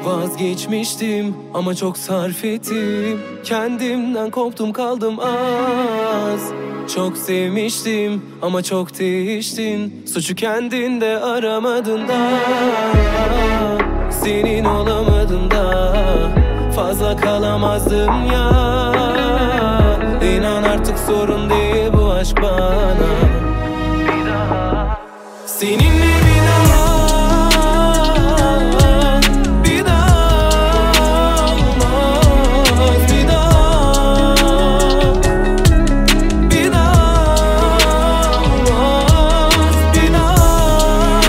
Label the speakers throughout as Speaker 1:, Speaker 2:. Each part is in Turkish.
Speaker 1: Vazgeçmiştim ama çok sarf ettim. Kendimden koptum kaldım az. Çok sevmiştim ama çok değiştin. Suçu kendinde aramadın da, senin olamadın da fazla kalamazdım ya. İnan artık sorun değil bu aşk bana. Seninle bir daha, bir daha olmaz, bir daha, bir daha olmaz, bir daha,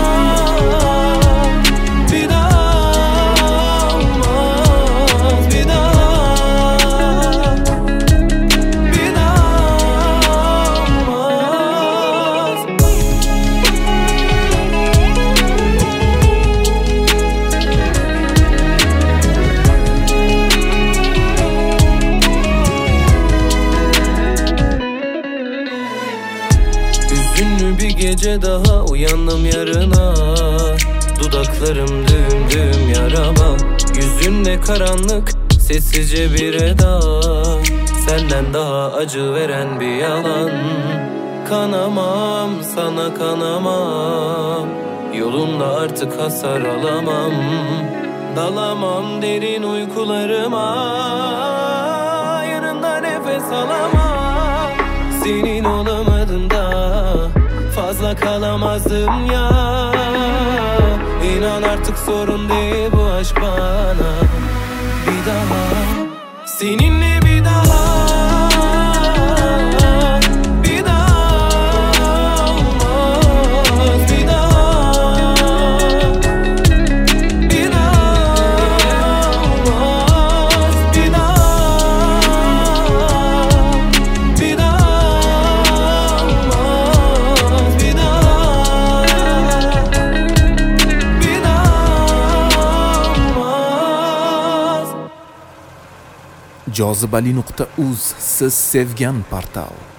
Speaker 1: bir daha olmaz, bir daha, bir daha olmaz. Hüzünlü bir gece daha uyandım yarına. Dudaklarım düğüm düğüm yarama. Yüzünde karanlık, sessizce bir eda. Senden daha acı veren bir yalan. Kanamam, sana kanamam. Yolunda artık hasar alamam. Dalamam derin uykularıma. Yanında nefes alamam. Senin olamadın da fazla kalamazdım ya. İnan artık sorun değil bu aşk bana. Bir daha, seninle bir daha, bir daha olmaz, bir daha, bir daha olmaz, bir daha, bir daha olmaz, bir daha, bir daha olmaz.
Speaker 2: Jozibali.uz, siz sevgan portal.